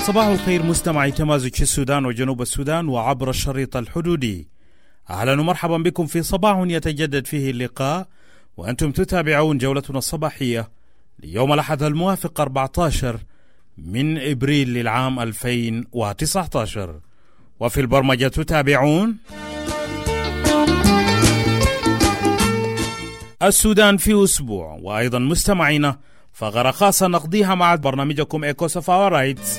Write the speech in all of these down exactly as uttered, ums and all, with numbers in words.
صباح الخير مستمعي تمازج السودان وجنوب السودان وعبر الشريط الحدودي. أهلا ومرحبا بكم في صباح يتجدد فيه اللقاء وأنتم تتابعون جولتنا الصباحية ليوم الأحد الموافق أربعة عشر من إبريل للعام ألفين وتسعة عشر. وفي البرمجة تتابعون السودان في أسبوع، وأيضا مستمعينا فقرة خاصة نقضيها مع برنامجكم إيكو صفا ورايتس.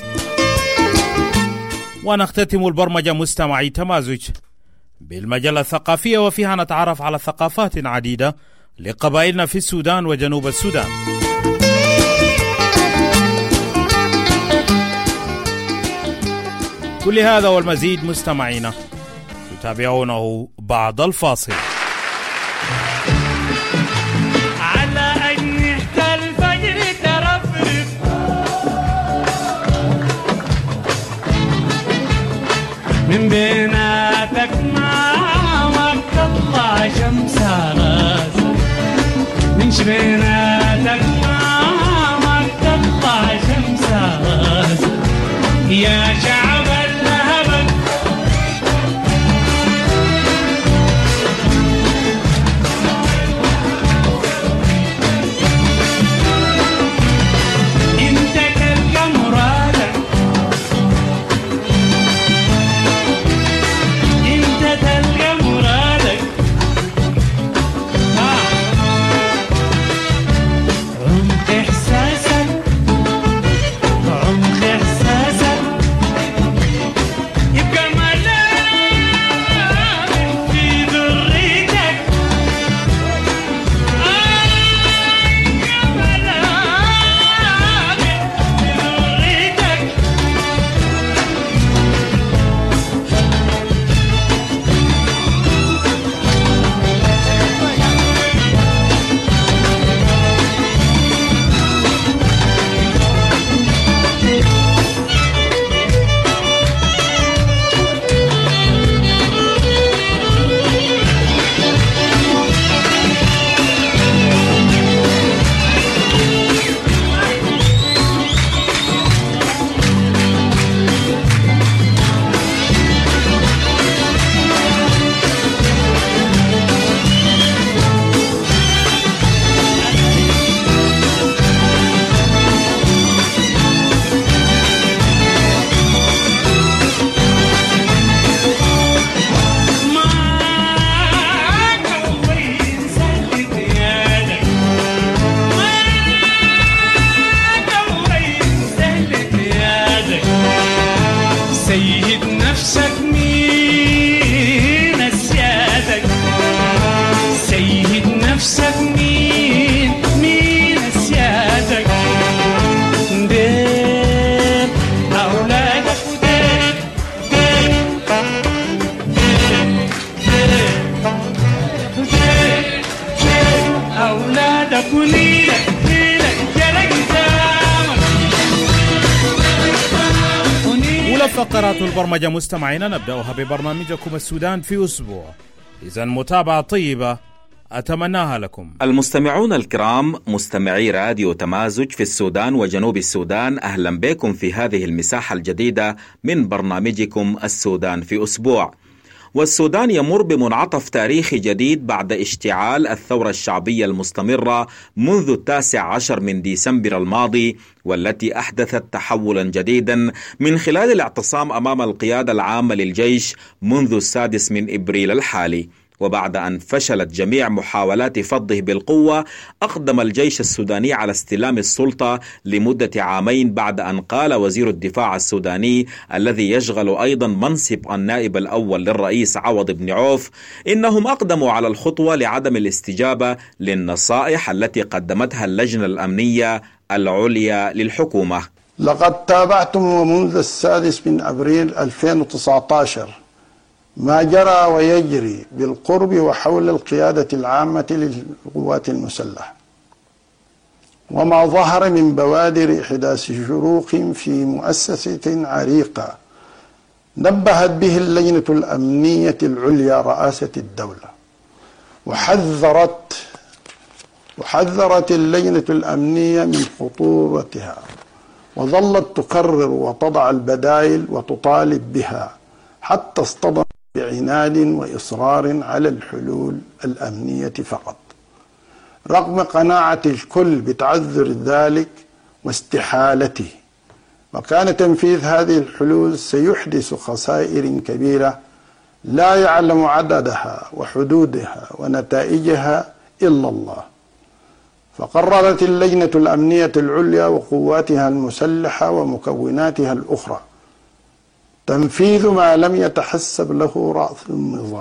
ونختتم البرمجة مستمعي تمازج بالمجلة الثقافية، وفيها نتعرف على ثقافات عديدة لقبائلنا في السودان وجنوب السودان. كل هذا والمزيد مستمعينا تتابعونه بعد الفاصل. من بيناتك ما تطلع شمس راسك، من بيناتك ما تطلع شمس راسك يا شعب الهبل. انت تلقى مرادك، فقرات البرمجة مستمعينا نبدأها ببرنامجكم السودان في أسبوع. إذن متابعة طيبة أتمناها لكم. المستمعون الكرام، مستمعي راديو تمازج في السودان وجنوب السودان، أهلا بكم في هذه المساحة الجديدة من برنامجكم السودان في أسبوع. والسودان يمر بمنعطف تاريخي جديد بعد اشتعال الثورة الشعبية المستمرة منذ التاسع عشر من ديسمبر الماضي، والتي أحدثت تحولا جديدا من خلال الاعتصام أمام القيادة العامة للجيش منذ السادس من إبريل الحالي. وبعد أن فشلت جميع محاولات فضه بالقوة، أقدم الجيش السوداني على استلام السلطة لمدة عامين بعد أن قال وزير الدفاع السوداني الذي يشغل أيضا منصب النائب الأول للرئيس عوض بن عوف إنهم أقدموا على الخطوة لعدم الاستجابة للنصائح التي قدمتها اللجنة الأمنية العليا للحكومة. لقد تابعتم منذ السادس من أبريل ألفين وتسعة عشر ما جرى ويجري بالقرب وحول القيادة العامة للقوات المسلحة، وما ظهر من بوادر إحداث شروق في مؤسسة عريقة نبهت به اللجنة الأمنية العليا رئاسة الدولة، وحذرت وحذرت اللجنة الأمنية من خطورتها، وظلت تقرر وتضع البدائل وتطالب بها حتى اصطدمت بعناد وإصرار على الحلول الأمنية فقط، رغم قناعة الكل بتعذر ذلك واستحالته. وكان تنفيذ هذه الحلول سيحدث خسائر كبيرة لا يعلم عددها وحدودها ونتائجها إلا الله. فقررت اللجنة الأمنية العليا وقواتها المسلحة ومكوناتها الأخرى تنفيذ ما لم يتحسب له رأس النظام،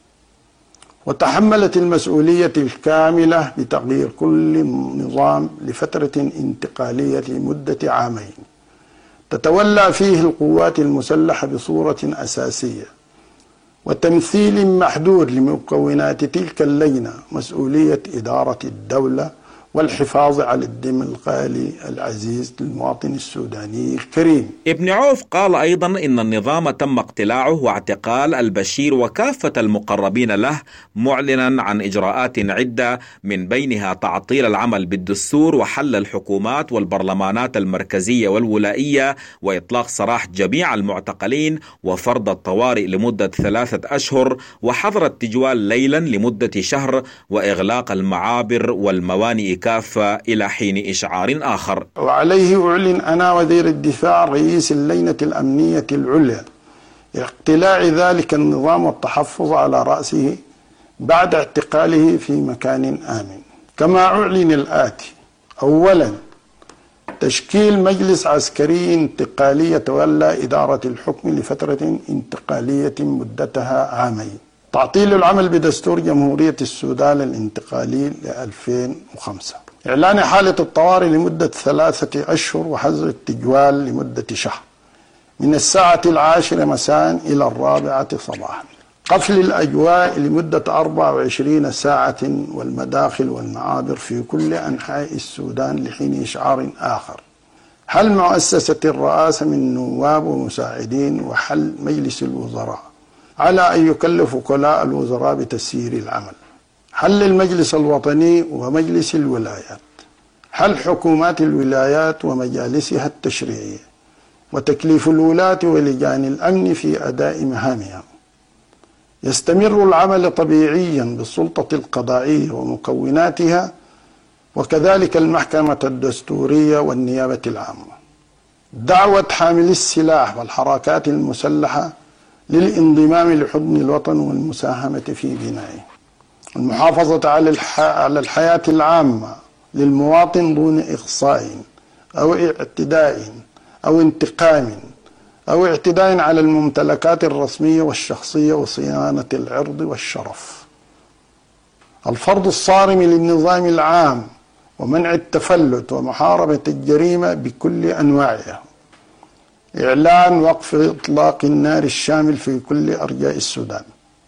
وتحملت المسؤولية الكاملة بتغيير كل نظام لفترة انتقالية لمدة عامين تتولى فيه القوات المسلحة بصورة أساسية، وتمثيل محدود لمكونات تلك اللجنة مسؤولية إدارة الدولة والحفاظ على الدم الغالي العزيز للمواطن السوداني الكريم. ابن عوف قال أيضا إن النظام تم اقتلاعه واعتقال البشير وكافة المقربين له، معلنا عن إجراءات عدة من بينها تعطيل العمل بالدستور وحل الحكومات والبرلمانات المركزية والولائية وإطلاق سراح جميع المعتقلين وفرض الطوارئ لمدة ثلاثة أشهر وحظر التجوال ليلا لمدة شهر وإغلاق المعابر والموانئ كافة إلى حين إشعار آخر. وعليه أعلن أنا وزير الدفاع رئيس اللجنة الأمنية العليا اقتلاع ذلك النظام والتحفظ على رأسه بعد اعتقاله في مكان آمن. كما أعلن الآتي: أولا، تشكيل مجلس عسكري انتقالي يتولى إدارة الحكم لفترة انتقالية مدتها عامين. تعطيل العمل بدستور جمهورية السودان الانتقالي ل ألفين وخمسة. إعلان حالة الطوارئ لمدة ثلاثة أشهر وحظر التجوال لمدة شهر من الساعة العاشرة مساء إلى الرابعة صباحا. قفل الأجواء لمدة أربع وعشرين ساعة والمداخل والمعابر في كل أنحاء السودان لحين إشعار آخر. حل مؤسسة الرئاسة من نواب ومساعدين وحل مجلس الوزراء على أن يكلف وكلاء الوزراء بتسيير العمل. حل المجلس الوطني ومجلس الولايات. حل حكومات الولايات ومجالسها التشريعية وتكليف الولاة ولجان الأمن في أداء مهامها. يستمر العمل طبيعيا بالسلطة القضائية ومكوناتها وكذلك المحكمة الدستورية والنيابة العامة. دعوة حامل السلاح والحركات المسلحة للانضمام لحضن الوطن والمساهمة في بنائه. المحافظة على على الحياة العامة للمواطن دون إقصاء أو اعتداء أو انتقام أو اعتداء على الممتلكات الرسمية والشخصية وصيانة العرض والشرف. الفرض الصارم للنظام العام ومنع التفلت ومحاربة الجريمة بكل أنواعها. إعلان وقف إطلاق النار الشامل في كل أرجاء السودان.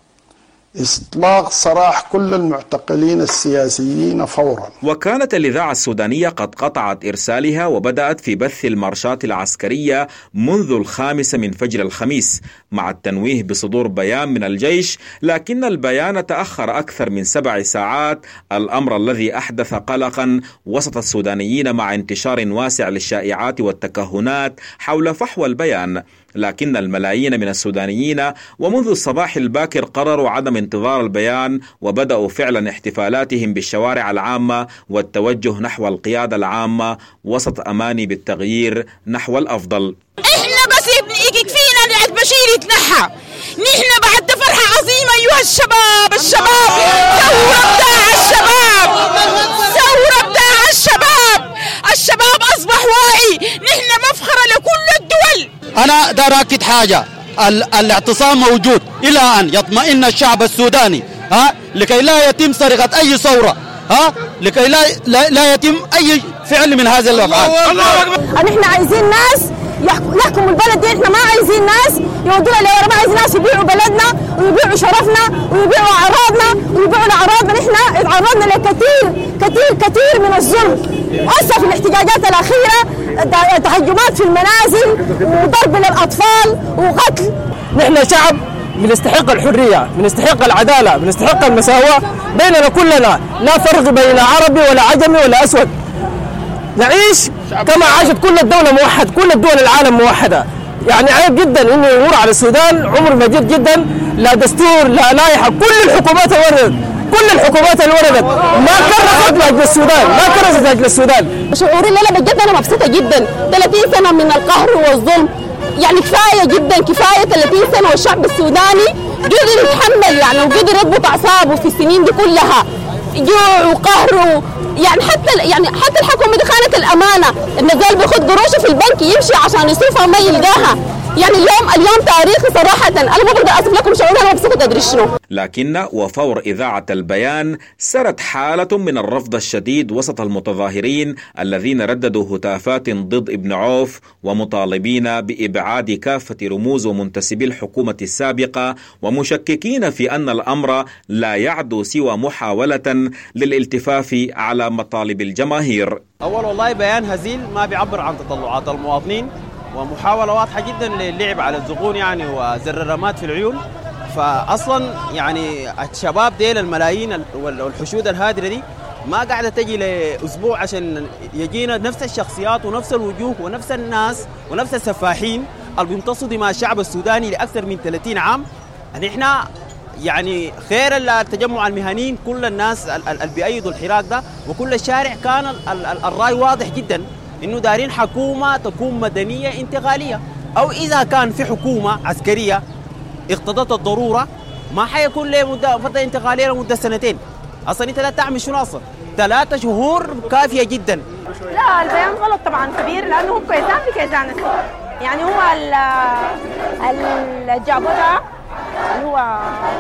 إطلاق سراح كل المعتقلين السياسيين فورا. وكانت الإذاعة السودانية قد قطعت إرسالها وبدأت في بث المارشات العسكرية منذ الخامسة من فجر الخميس مع التنويه بصدور بيان من الجيش، لكن البيان تأخر أكثر من سبع ساعات، الأمر الذي أحدث قلقا وسط السودانيين مع انتشار واسع للشائعات والتكهنات حول فحوى البيان. لكن الملايين من السودانيين ومنذ الصباح الباكر قرروا عدم انتظار البيان وبدأوا فعلا احتفالاتهم بالشوارع العامة والتوجه نحو القيادة العامة وسط أماني بالتغيير نحو الأفضل. احنا بس يكفينا ان البشير يتنحى، نحن بعد فرحة عظيمة أيها الشباب. الشباب ثورة بتاع الشباب، ثورة بتاع الشباب. الشباب أصبح واعي، نحن مفخرة لكل الدول. أنا دار أكد حاجة، الاعتصام موجود إلى أن يطمئن الشعب السوداني، ها، لكي لا يتم سرقة أي ثورة، ها، لكي لا لا, لا يتم أي فعل من هذه الأفعال. نحن عايزين ناس يحكموا البلد دي، احنا ما عايزين ناس يودونا لورا، ما عايزين ناس يبيعوا بلدنا ويبيعوا شرفنا ويبيعوا أعراضنا ويبيعوا أعراضنا. نحن تعرضنا لكثير كثير كثير من الظلم، وأسف في الاحتجاجات الأخيرة تهجمات في المنازل وضرب للأطفال وقتل. نحن شعب بنستحق الحرية، بنستحق العدالة، بنستحق المساواة بيننا كلنا، لا فرق بين عربي ولا عجمي ولا أسود. نعيش كما عاشت كل الدولة موحد، كل الدول العالم موحدة. يعني عيب جدا انه يمر على السودان عمر مجيد جدا، لا دستور لا لائحة. كل الحكومات وردت، كل الحكومات اللي وردت ما كرست لاجل السودان، ما كرست لاجل السودان. شعوري لا بجد انا مبسوطة جدا. ثلاثين سنة من القهر والظلم، يعني كفاية جدا، كفاية ثلاثين سنة والشعب السوداني قدر يتحمل يعني وقدر يضبط أعصابه في السنين دي كلها، جوع وقهر. يعني حتى يعني حتى الحكومة دي خانت الأمانة، النزال بياخد قروشه في البنك يمشي عشان يصرفها ما يلقاها. يعني اليوم اليوم تاريخي صراحة، أنا ما بقدر أصف لكم شعوري، أنا مبسوطة أدري شنو. لكن وفور إذاعة البيان سرت حالة من الرفض الشديد وسط المتظاهرين الذين رددوا هتافات ضد ابن عوف ومطالبين بإبعاد كافة رموز ومنتسبي الحكومة السابقة، ومشككين في أن الأمر لا يعدو سوى محاولة للالتفاف على مطالب الجماهير. أول والله بيان هزيل ما بيعبر عن تطلعات المواطنين، ومحاولة واضحة جدا للعب على الزقون يعني وزر الرماد في العيون. فأصلا يعني الشباب ديل الملايين والحشود الهادرة دي ما قاعدة تجي لأسبوع عشان يجينا نفس الشخصيات ونفس الوجوه ونفس الناس ونفس السفاحين اللي بيمتصوا دماء الشعب السوداني لأكثر من ثلاثين عام. يعني احنا يعني خير التجمع المهنيين كل الناس اللي بيأيدوا الحراك ده، وكل الشارع كان الرأي واضح جدا إنه دارين حكومة تكون مدنية انتقالية، أو إذا كان في حكومة عسكرية اقتضت الضرورة ما حيكون له مدة فترة انتقالية لمدة سنتين. أصلا أنت لا تعمل شنو أصلا، ثلاثة شهور كافية جدا. لا البيان غلط طبعا كبير، لأنه هم كيزان في كيزان. يعني هو الجعبرة اللي هو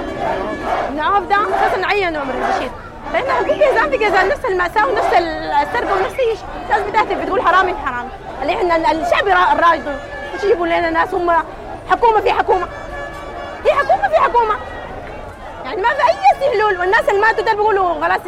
نعوف ده أساسا عين عمر البشير، فإحنا حكومة كيزان في كيزان نفس المأساة ونفس السرقة ونفس الشيء. الناس بتهتف بتقول حرامي حرامي، اللي احنا الشعب الراجل مش يجيبوا لنا ناس هم حكومة في حكومة، هي حكومة في حكومة، يعني ما في أي حلول. والناس اللي ماتوا ده بيقولوا خلاص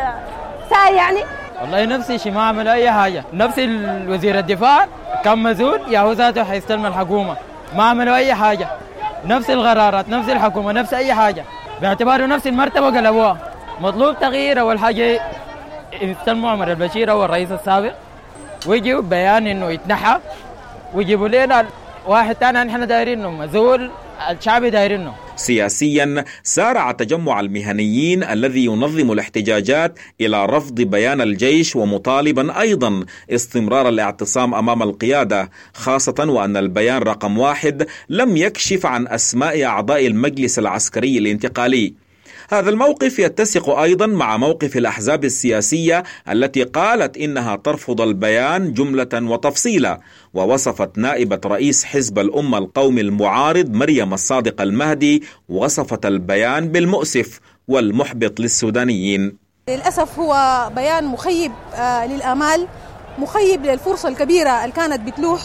ساي يعني. والله نفس الشيء ما عمل أي حاجة، نفس الوزير الدفاع كان مسؤول يا هو ذاته حيستلم الحكومة، ما عملوا أي حاجة. نفس القرارات نفس الحكومة نفس أي حاجة، باعتباره نفس المرتبة قلبوها. مطلوب تغيير. أول حاجة يستلموا عمر البشير هو الرئيس السابق، ويجيوا بيان إنه يتنحى، ويجيبوا لنا واحد تاني نحن دايرينه مزول الشعب دايرينه. سياسيا سارع تجمع المهنيين الذي ينظم الاحتجاجات إلى رفض بيان الجيش، ومطالبا أيضا استمرار الاعتصام أمام القيادة، خاصة وأن البيان رقم واحد لم يكشف عن أسماء أعضاء المجلس العسكري الانتقالي. هذا الموقف يتسق أيضا مع موقف الأحزاب السياسية التي قالت إنها ترفض البيان جملة وتفصيلا، ووصفت نائبة رئيس حزب الأمة القومي المعارض مريم الصادق المهدي وصفت البيان بالمؤسف والمحبط للسودانيين. للأسف هو بيان مخيب آه للآمال، مخيب للفرصة الكبيرة اللي كانت بتلوح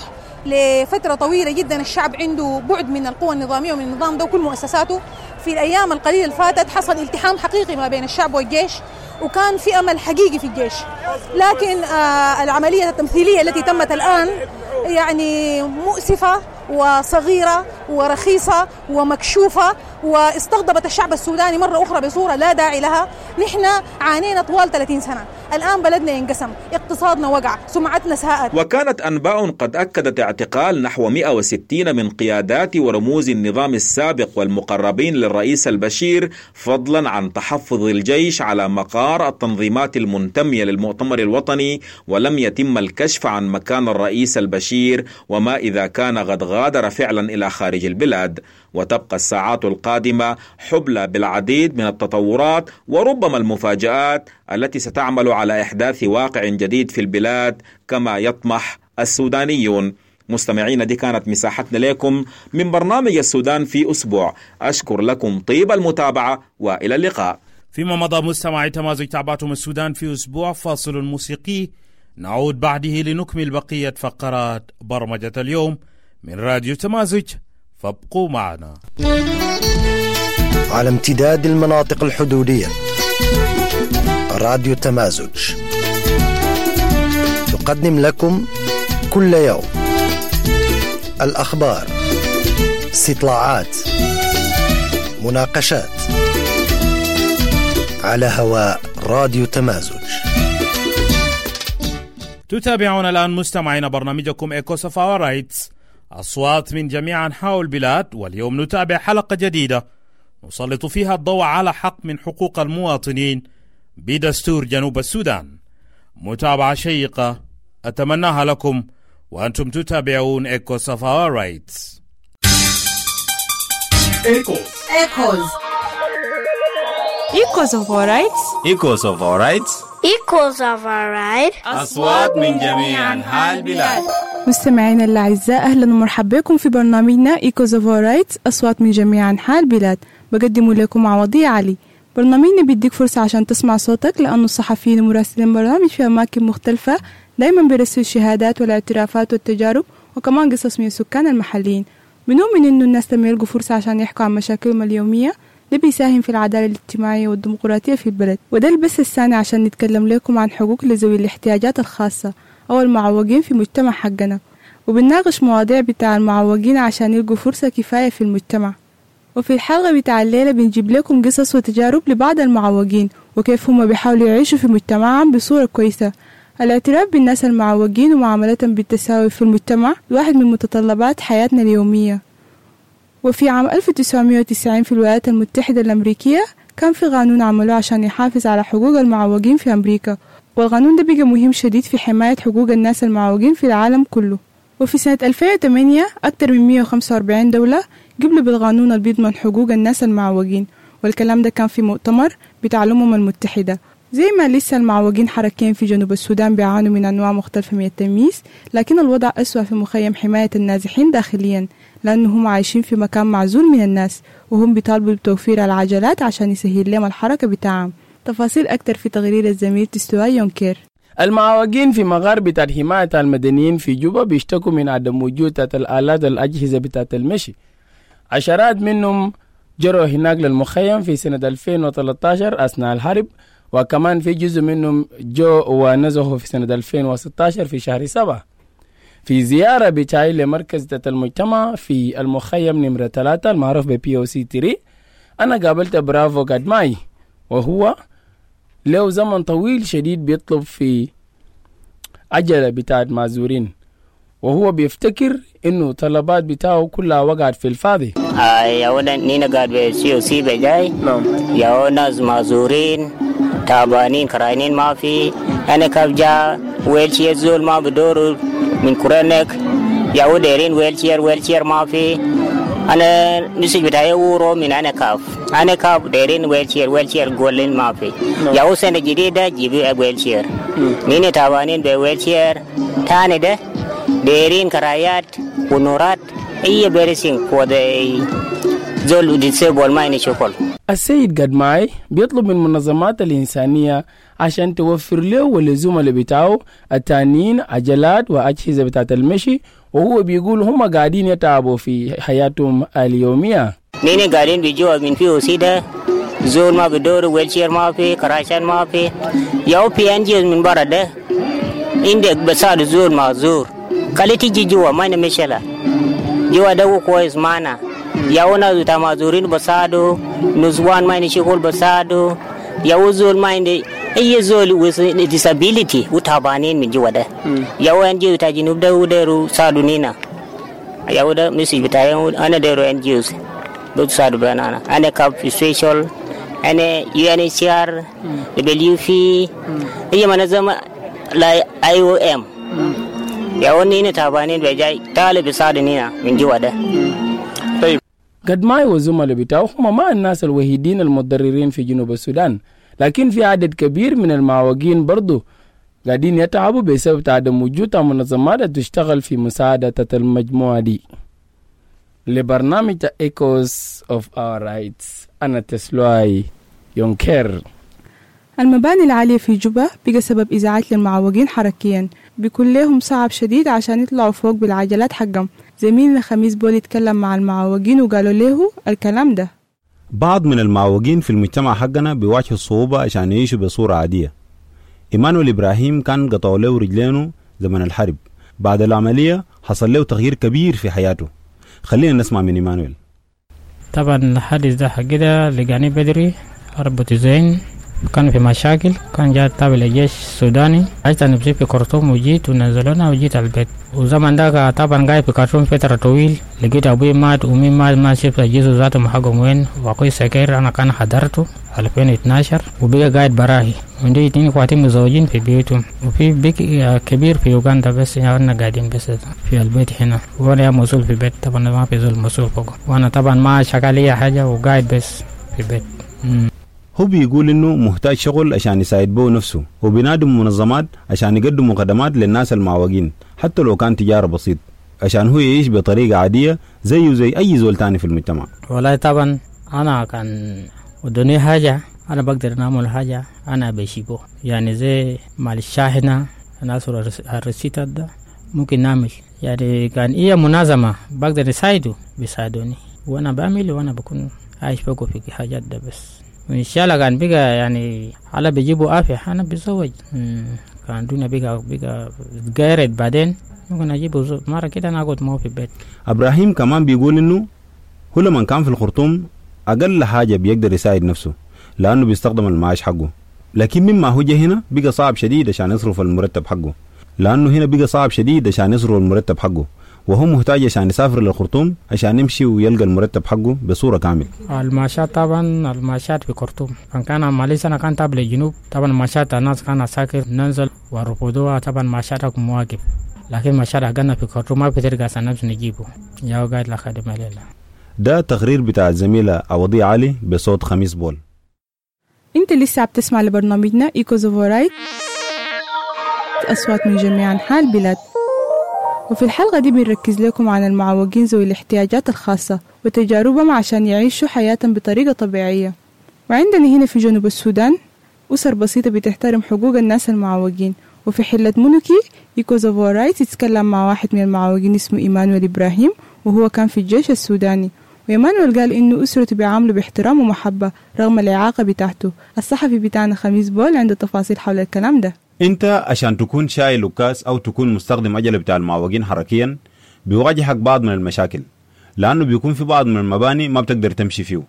لفترة طويلة جدا. الشعب عنده بعد من القوى النظامية ومن النظام ده وكل مؤسساته. في الأيام القليلة اللي فاتت حصل التحام حقيقي ما بين الشعب والجيش، وكان في أمل حقيقي في الجيش. لكن آه العملية التمثيلية التي تمت الآن يعني مؤسفة وصغيرة ورخيصة ومكشوفة، واستغضبت الشعب السوداني مرة أخرى بصورة لا داعي لها. نحن عانينا طوال ثلاثين سنة، الآن بلدنا ينقسم، اقتصادنا وقع، سمعتنا ساءت. وكانت أنباء قد أكدت اعتقال نحو مئة وستين من قيادات ورموز النظام السابق والمقربين للرئيس البشير، فضلا عن تحفظ الجيش على مقار التنظيمات المنتمية للمؤتمر الوطني، ولم يتم الكشف عن مكان الرئيس البشير وما إذا كان قد غادر فعلا إلى خارج البلاد. وتبقى الساعات القادمة حبلى بالعديد من التطورات وربما المفاجآت التي ستعمل على إحداث واقع جديد في البلاد كما يطمح السودانيون. مستمعين، دي كانت مساحتنا لكم من برنامج السودان في أسبوع. أشكر لكم طيب المتابعة وإلى اللقاء. فيما مضى مستمعي تمازج تابعتم السودان في أسبوع، فاصل موسيقي نعود بعده لنكمل بقية فقرات برمجة اليوم من راديو تمازج، فابقوا معنا. على امتداد المناطق الحدودية، راديو تمازج تقدم لكم كل يوم الأخبار، استطلاعات، مناقشات على هواء راديو تمازج. تتابعون الآن مستمعين برنامجكم إيكوز أوف اور رايتس، أصوات من جميع أنحاء البلاد. واليوم نتابع حلقة جديدة نسلط فيها الضوء على حق من حقوق المواطنين بدستور جنوب السودان. متابعة شيقة أتمناها لكم وأنتم تتابعون إيكوز أوف اور رايتس. إيكوز إيكوز إيكوز أوف اور رايتس إيكوز أوف اور رايتس إيكوز أوف اور رايتس أصوات من جميع أنحاء البلاد. مستمعينا الأعزاء، أهلا ومرحبا بكم في برنامجنا إيكوز أوف اور رايتس أصوات من جميع أنحاء البلاد. بقدم لكم عوضية علي. برنامجنا بيديك فرصة عشان تسمع صوتك، لأنه الصحفيين ومراسلين برامج في أماكن مختلفة دايما بيرسلوا الشهادات والاعترافات والتجارب وكمان قصص من السكان المحليين. بنؤمن إنه الناس لما يلقوا فرصة عشان يحكوا عن مشاكلهم اليومية ده بيساهم في العدالة الاجتماعية والديمقراطية في البلد. وده البث الثاني عشان نتكلم لكم عن حقوق لذوي الاحتياجات الخاصة أو المعوقين في مجتمع حقنا، وبنناقش مواضيع بتاع المعوقين عشان يلقوا فرصة كفاية في المجتمع. وفي الحلقة بتاع الليلة بنجيب لكم قصص وتجارب لبعض المعوقين وكيف هم بيحاولوا يعيشوا في مجتمعهم بصورة كويسة. الاعتراف بالناس المعوقين ومعاملتهم بالتساوي في المجتمع واحد من متطلبات حياتنا اليومية. وفي عام ألف وتسعمائة وتسعين في الولايات المتحدة الأمريكية كان في قانون عملوه عشان يحافظ على حقوق المعوقين في أمريكا، والقانون ده بقى مهم شديد في حماية حقوق الناس المعوقين في العالم كله. وفي سنة ألفين وثمانية أكثر من مئة وخمسة وأربعين دولة قبلوا بالقانون اللي بيضمن حقوق الناس المعوقين، والكلام ده كان في مؤتمر بتاع الأمم المتحدة. زي ما لسه المعوقين حركين في جنوب السودان بيعانوا من أنواع مختلفة من التمييز، لكن الوضع أسوأ في مخيم حماية النازحين داخليا، لأنهم عايشين في مكان معزول من الناس وهم بيطالبوا بتوفير العجلات عشان يسهل لهم الحركة بتاعهم. تفاصيل أكتر في تقرير الزميل تستوى يونكير. المعوقين في مغار بتاع حماية المدنيين في جوبا بيشتكوا من عدم وجود الآلات والأجهزة بتاع المشي. عشرات منهم جروا هناك للمخيم في سنة ألفين وثلاثة عشر أثناء الحرب، وكمان في جزء منهم جو ونزحوا في سنة ألفين وستة عشر في شهر سبعة. في زيارة بتاعي لمركز ذات المجتمع في المخيم نمرة ثلاثة المعروف ب بي أو سي ثلاثة، أنا قابلت برافو قدماي، وهو له زمن طويل شديد بيطلب في عجلة بتاعت معذورين، وهو بيفتكر إنه طلبات بتاعه كلها وقعت في الفاضي. آه يا ولا نينا قاعد بسي أو سي بجاي. نعم. يا ناس معذورين تعبانين كراينين ما في، أنا كابجا ويلشير زول ما بدور من كورنك يا وديرين ويلشير ويلشير ما في، أنا نسيج بتاعي ورو من أنا كاف أنا كاف ديرين ويلشير ويلشير قولين ما في. يا وسنة جديدة جيبي ويلشير نينا تعبانين بويلشير تاني ده ديرين كرايات ونورات أي بيرسين كودي زول وديسيبول ما ينشوفول. السيد قدماي بيطلب من المنظمات الإنسانية عشان توفر له والزملاء بتاعه التانيين عجلات وأجهزة بتاعت المشي، وهو بيقول هم قاعدين يتعبوا في حياتهم اليومية. نيني قاعدين بيجوا من فيه وسيدة زول ما بدور ويلشير ما في كراشان ما في، ياو بي انجيز من برا ده عندك بساد زول معذور كالي تيجي جوا ما نمشلا جوا ده كويس معنا ياونا زوتا معذورين بسادو نزوان ما نشيكول بسادو ياو زول ما عندي أي زول with disability وتعبانين من جوا ده ياو انجيو تا جنوب ده وديرو سادو نينا ياو ده مسيج بتاعي أنا ديرو انجيوز بيت سادو بنانا أنا كاب سبيشال أنا يو إن إتش سي آر دبليو في أي منظمة لا آي أو إم ياو نينا تعبانين بجاي طالب بسادو نينا من جوا ده. طيب قدماي وزملاء بتاعه هم ما الناس الوحيدين المتضررين في جنوب السودان، لكن في عدد كبير من المعوقين برضو قاعدين يتعبوا بسبب عدم وجود منظمات تشتغل في مساعدة المجموعة دي. لبرنامج إيكوز أوف اور رايتس أنا تسلوي يونكير. المباني العالية في جوبا بقى سبب إزعاج للمعوقين حركيا، بيكون لهم صعب شديد عشان يطلعوا فوق بالعجلات حقهم. زميلنا خميس بول يتكلم مع المعوقين وقالوا له الكلام ده. بعض من المعوقين في المجتمع حقنا بيواجهوا الصعوبة عشان يعيشوا بصورة عادية. إيمانويل إبراهيم كان قطعوا له رجلينه زمن الحرب، بعد العملية حصل له تغيير كبير في حياته. خلينا نسمع من إيمانويل. طبعا الحادث ده حق ده لقاني بدري أربعة وتسعين كان في مشاكل، كان جاء تابع للجيش السوداني. عشت نفسي في خرطوم وجيت ونزلونا وجيت على البيت. وزمن ده طبعا قاعد في خرطوم فترة طويل. لقيت أبوي مات وأمي مات، ما شفت جيزو ذاته محقهم وين. وأخوي سكير أنا كان حضرته ألفين واثناشر وبقى قاعد براهي. عندي اتنين اخواتي مزوجين في بيوتهم، وفي بيك كبير في يوغندا، بس احنا قاعدين بس في البيت هنا. وانا مسؤول في البيت طبعا، ما في زول مسؤول فوق، وانا طبعا ما شغال اي حاجه وقاعد بس في البيت. مم. هو بيقول انه محتاج شغل عشان يساعد به نفسه، وبينادم منظمات عشان يقدموا خدمات للناس المعوقين حتى لو كان تجاره بسيط، عشان هو يعيش بطريقه عاديه زيه زي اي زول تاني في المجتمع. والله طبعا انا كان ودوني حاجه انا بقدر نعمل حاجه انا بشيبه، يعني زي مال الشاحنه ناس الرسيت ده ممكن نعمل، يعني كان هي منظمه بقدر يساعدوا بيساعدوني، وانا بعمل وانا بكون عايش فوق في حاجات ده بس. وان شاء الله كان بقى يعني على بيجيبوا افي انا بتزوج، كان دنيا بقى بقى اتغيرت بعدين ممكن اجيبه مره كده انا اقعد معه في البيت. ابراهيم كمان بيقول انه هو لما كان في الخرطوم اقل حاجه بيقدر يساعد نفسه لانه بيستخدم المعاش حقه، لكن مما هو جه هنا بقى صعب شديد عشان يصرف المرتب حقه، لانه هنا بقى صعب شديد عشان يصرف المرتب حقه، وهو محتاج عشان يسافر للخرطوم عشان يمشي ويلقى المرتب حقه بصوره كامل. المعاشات طبعا المعاشات في خرطوم كان مالي سنه كان تابع للجنوب، طبعا معاشات الناس كان ساكر ننزل ورفضوها، طبعا معاشاتكم مواقف، لكن معاشات حقنا في خرطوم ما بترجع سنبس نجيبه يا قاعد لخدمه ليله. ده تقرير بتاع الزميله عوضية علي بصوت خميس بول. انت لسه بتسمع لبرنامجنا ايكوز اوف رايت، اصوات من جميع انحاء البلاد. وفي الحلقه دي بنركز لكم عن المعوقين ذوي الاحتياجات الخاصه وتجاربهم عشان يعيشوا حياتهم بطريقه طبيعيه. وعندنا هنا في جنوب السودان اسر بسيطه بتحترم حقوق الناس المعوقين، وفي حله مونوكي ايكوز اوف رايت يتكلم مع واحد من المعوقين اسمه ايمانويل ابراهيم، وهو كان في الجيش السوداني. وإيمانويل قال إنه أسرته بيعاملوا باحترام ومحبة رغم الإعاقة بتاعته. الصحفي بتاعنا خميس بول عنده تفاصيل حول الكلام ده. أنت عشان تكون شايل وكاس أو تكون مستخدم عجلة بتاع المعوقين حركيا بيواجهك بعض من المشاكل، لأنه بيكون في بعض من المباني ما بتقدر تمشي فيه،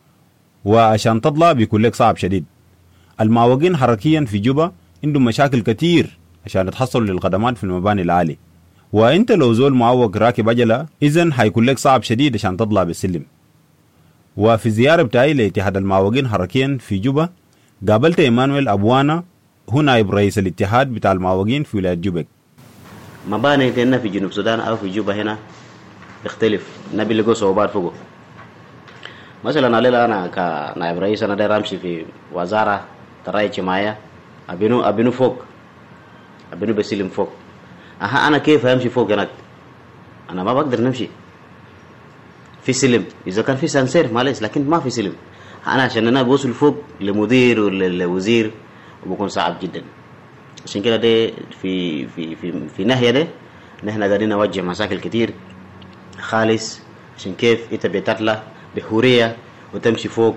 وعشان تطلع بيكون لك صعب شديد. المعوقين حركيا في جوبا عندهم مشاكل كتير عشان يتحصلوا للخدمات في المباني العالية، وانت لو زول معوق راكب عجله اذن حيكون لك صعب شديد عشان تطلع بالسلم. وفي زياره بتاعي لاتحاد المعوقين حركيا في جوبا قابلت ايمانويل ابوانا، هو نائب رئيس الاتحاد بتاع المعوقين في ولايه جوبا. مباني هنا في جنوب السودان او في جوبا هنا بيختلف، نبي لقوا صعوبات فوقه. مثلا علي انا كنائب رئيس انا داير امشي في وزاره الرعايه الاجتماعيه، ابينو ابينو فوق ابينو بسلم فوق. أها أنا كيف أمشي فوق هناك؟ أنا ما بقدر نمشي في سلم، إذا كان في سانسير معلش، لكن ما في سلم. أنا عشان أنا بوصل فوق لمدير ولا لوزير وبكون صعب جدا. عشان كده ده في في في في ناحية ده نحن قاعدين نواجه مشاكل كتير خالص، عشان كيف أنت بتطلع بحرية وتمشي فوق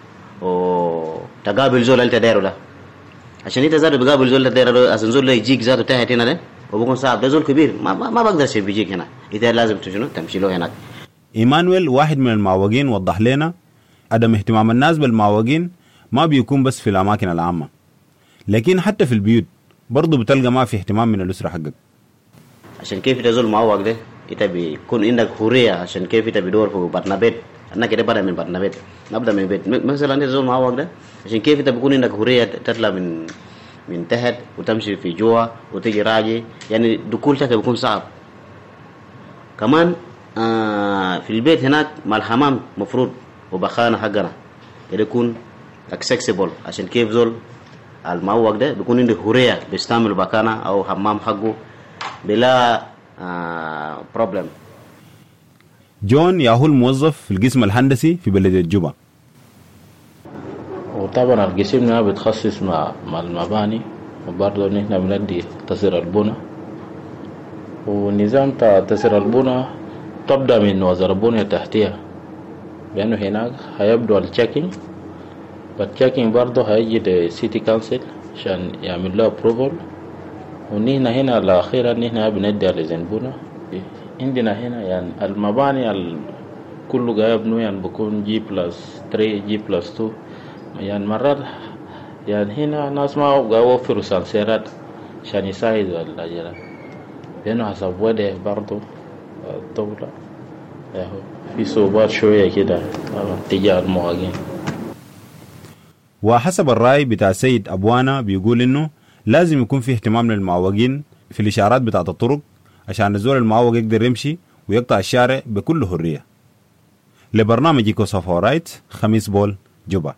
وتقابل زول أنت دايره ده، عشان أنت زاد بقابل زول أنت دايره ده، عشان زول يجيك زاد تحت هنا ده وبكون صعب، ده زول كبير ما ما, ما بقدر شيء بيجيك هنا، إذا لازم تشنو تمشي له هناك. إيمانويل واحد من المعوقين وضح لنا عدم اهتمام الناس بالمعوقين ما بيكون بس في الأماكن العامة، لكن حتى في البيوت برضو بتلقى ما في اهتمام من الأسرة حقك. عشان كيف ده زول معوق ده إنت بيكون عندك حرية، عشان كيف إنت بدور في بطن بيت، أنا كده بدأ من بطن بيت نبدأ من بيت. مثلا أنت زول معوق ده عشان كيف إنت بيكون عندك حرية تطلع من من تحت وتمشي في جوا وتيجي راجي، يعني دخولتك بيكون صعب. كمان آه في البيت هناك مع الحمام مفروض وبخانة حقنا يكون accessible، عشان كيف زول المعوق ده بيكون عنده حرية بيستعمل بخانة أو حمام حقه بلا آه problem. جون ياهو الموظف في القسم الهندسي في بلدية جوبا. وطبعا القسم بتخصص مع مع المباني، وبرضه نحن بندي تسير البنى، ونظام تسير البنى تبدأ من وزارة البنى التحتية، لأنه هناك هيبدو التشيكينج، والتشيكينج برضه هيجي للسيتي كونسل عشان يعمل له approval، ونحن هنا الأخيرا نحن بندي الإذن بنى. عندنا هنا يعني المباني كله جاي يبنوا يعني بكون جي بلس ثلاثة جي بلس اثنين، يعني مرات يعني هنا ناس ما وفروا سانسيرات عشان يساعدوا الأجرة، لأنه حسب وده برضو الدولة في صعوبات شوية كده تجاه المواطنين. وحسب الرأي بتاع سيد أبوانا بيقول إنه لازم يكون في اهتمام للمعوقين في الإشارات بتاعة الطرق عشان الزول المعوق يقدر يمشي ويقطع الشارع بكل حرية. لبرنامج إيكوسوفا رايت، خميس بول، جوبا.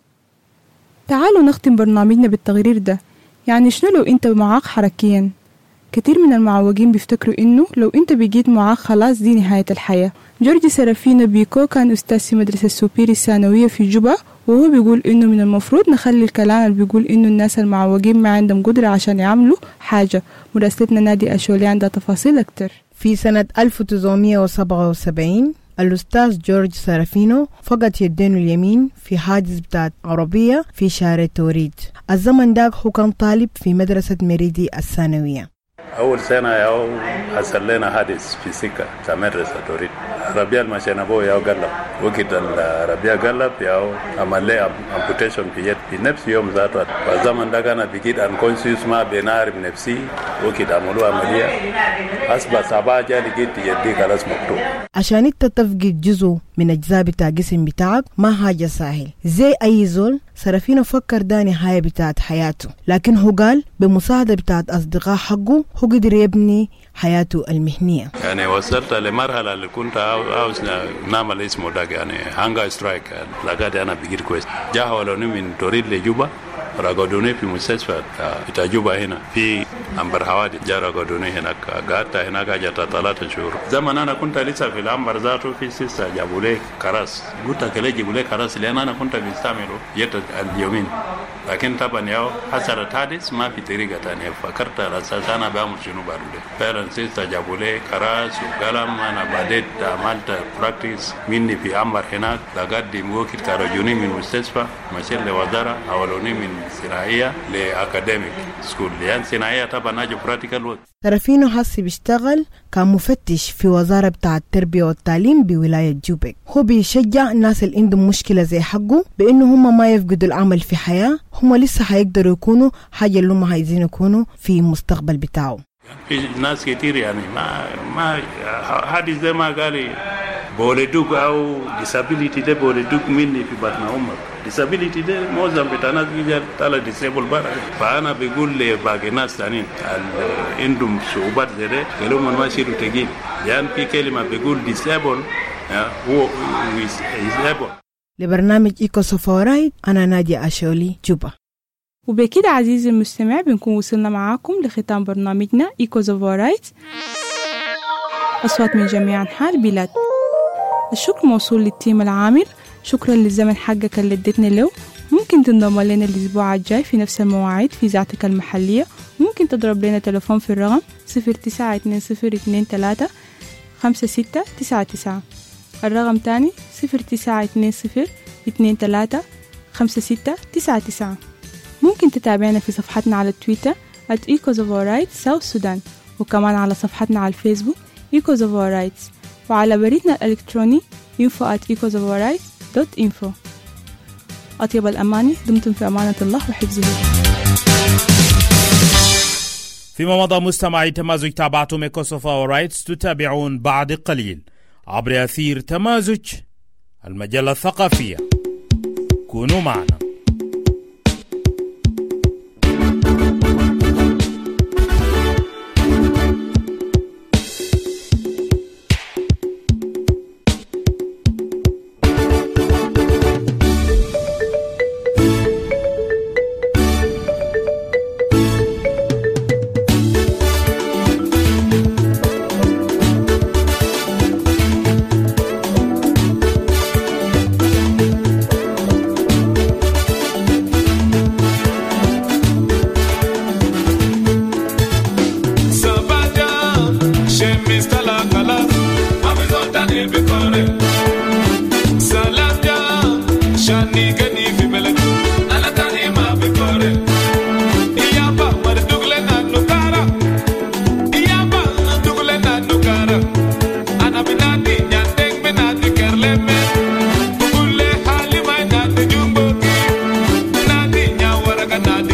تعالوا نختم برنامجنا بالتقرير ده. يعني شنو لو انت معاق حركيا؟ كثير من المعوقين بيفتكروا انه لو انت بقيت معاق خلاص دي نهاية الحياة. جورج سرافينو بيكو كان أستاذ في مدرسة سوبيري الثانوية في جوبا، وهو بيقول إنه من المفروض نخلي الكلام اللي بيقول إنه الناس المعوقين ما عندهم قدرة عشان يعملوا حاجة. مراسلتنا نادي أشولي عندها تفاصيل أكتر. في سنة ألف وتسعمائة وسبعة وسبعين الأستاذ جورج سرافينو فقد يدينه اليمين في حادث بتاعت عربية في شارع توريد. الزمن داك هو كان طالب في مدرسة مريدي الثانوية. أول سنة ياو حصل لنا حادث في سكة في مدرسة توريد. ربيع المشينا بو ياو قلب، وقت الربيع قلب ياو عمل لي امبوتيشن في يد في نفس يوم ذاته. والزمن ده كان بقيت انكونسيوس ما بنعرف نفسي، وقت عملوا عملية أصبح صباح جا لقيت يدي خلاص مكتوب. عشان انت تفقد جزء من أجزاء بتاع جسم بتاعك ما حاجة سهل. زي أي زول سرافينو فكر ده نهاية بتاعت حياته، لكن هو قال بمساعدة بتاعت أصدقاء حقه هو قدر يبني حياته المهنية. يعني وصلت لمرحلة اللي كنت عاوز نعمل اسمه ده يعني هانجر سترايك، لقيت أنا بقيت كويس. جا حولوني من توريد لجوبا، رقدوني في مستشفى بتاع جوبا هنا في أمبر حوادث. جا رقدوني هناك، قعدت هناك جات ثلاثة شهور. زمان أنا كنت لسه في الأمبر ذاته في سيسا جابوا لي كراس، قلت كله جابوا لي كراس لأن أنا كنت بستعمله يد اليومين، لكن طبعا ياو حصلت حادث ما في طريقة ثانية. فكرت الأساس أنا بعمل شنو بعد ده. فعلا سيسا جابوا لي كراس وقلم. أنا بديت عملت براكتيس مني في أمبر هناك، لقيت موكل كارجوني من مستشفى مشيت لوزارة حولوني من صناعية لأكاديميك سكول، يعني صناعية طبعا أجي براتيكال وقت. سرافينو حسي بيشتغل كمفتش في وزارة بتاع التربية والتعليم بولاية جوبك. هو بيشجع الناس اللي عندهم مشكلة زي حقه بأنه هم ما يفقدوا العمل في حياة، هم لسه هيقدروا يكونوا حاجة اللي هم عايزين يكونوا في المستقبل بتاعه. في ناس كتير يعني ما ما حدث زي ما قال بولدوك أو disability ده بولدوك مني في بطن أمك. disability ده معظم بتاعنا بيجي على disable بره. فأنا بقول لباقي ناس تانيين عندهم صعوبات زي ده قالوا من ما يشيلوا تجين، يعني في كلمة بقول disable هو disable. لبرنامج إيكوسوفا رايت أنا نادية أشولي، جوبا. وبكده عزيزي المستمع بنكون وصلنا معاكم لختام برنامجنا إيكوسوفا رايت، أصوات من جميع أنحاء البلاد. الشكر موصول للتيم العامل. شكرا للزمن حقك اللي اديتنا له. ممكن تنضم لنا الأسبوع الجاي في نفس المواعيد في إذاعتك المحلية. ممكن تضرب لنا تلفون في الرقم صفر تسعة اثنين صفر اثنين ثلاثة خمسة ستة تسعة تسعة. الرقم تاني صفر تسعة اثنين صفر اثنين ثلاثة خمسة ستة تسعة تسعة. ممكن تتابعنا في صفحتنا على تويتر at ecosovarrights South Sudan، وكمان على صفحتنا على الفيسبوك ecosovarrights، وعلى بريدنا الإلكتروني info at ecosovarrights dot info. أطيب الأماني، دمتم في أمانة الله وحفظه. فيما مضى مستمعي تمازج تابعتم إيكوسوفا رايتس، تتابعون بعد قليل عبر أثير تمازج المجلة الثقافية. كونوا معنا. Nadi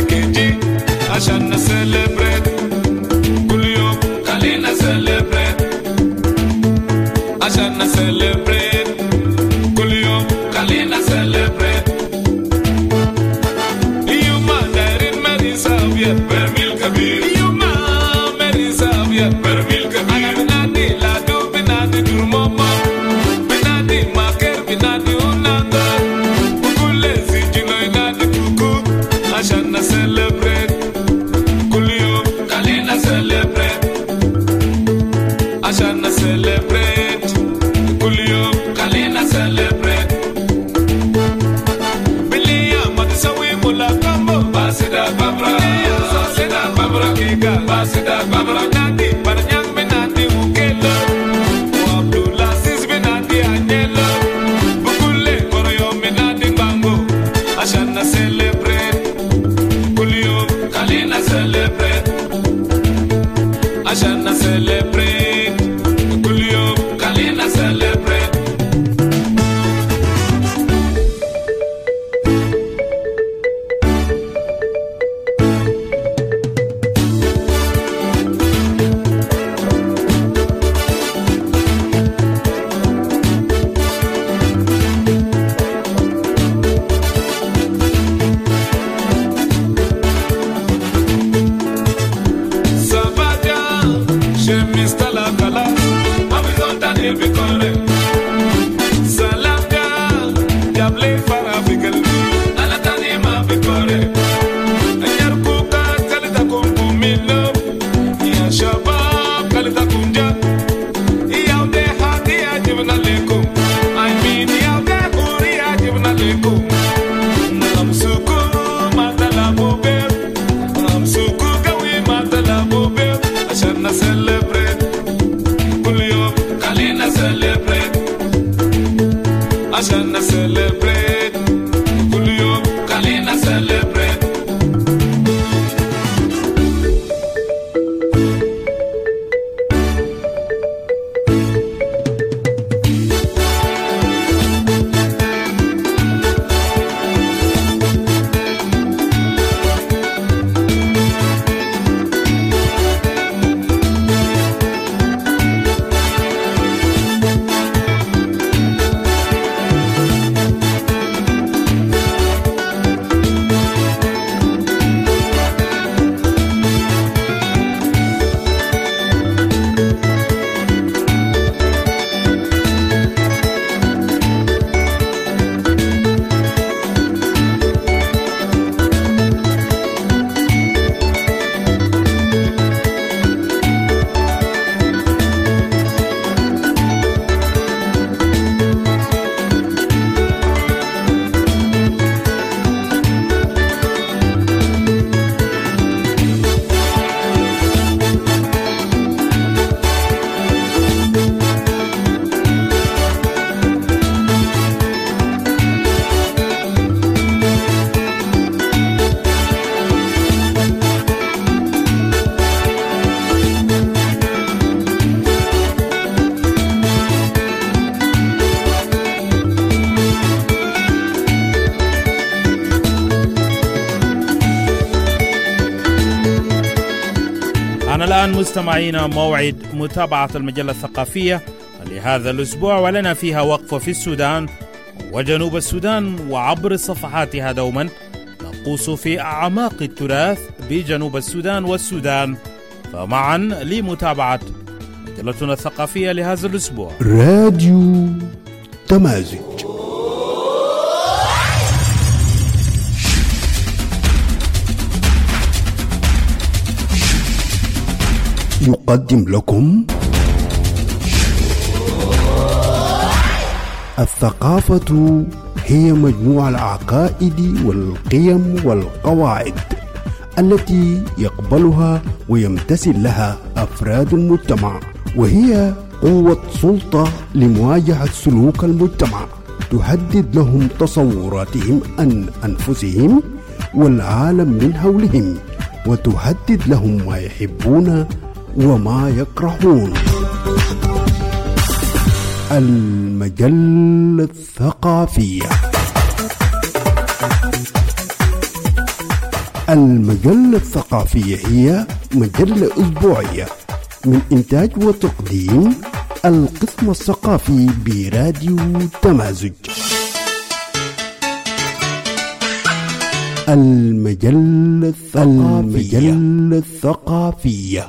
الآن مستمعينا موعد متابعة المجلة الثقافية لهذا الأسبوع، ولنا فيها وقفة في السودان وجنوب السودان، وعبر صفحاتها دوما نغوص في أعماق التراث بجنوب السودان والسودان. فمعا لمتابعة مجلتنا الثقافية لهذا الأسبوع راديو تمازج. يقدم لكم الثقافة هي مجموع العقائد والقيم والقواعد التي يقبلها ويمتثل لها أفراد المجتمع، وهي قوة سلطة لمواجهة سلوك المجتمع، تحدد لهم تصوراتهم عن أنفسهم والعالم من حولهم، وتحدد لهم ما يحبون وما يكرهون. المجلة الثقافية. المجلة الثقافية هي مجلة أسبوعية من إنتاج وتقديم القسم الثقافي براديو تمازج. المجلة الثقافية. المجلة الثقافية.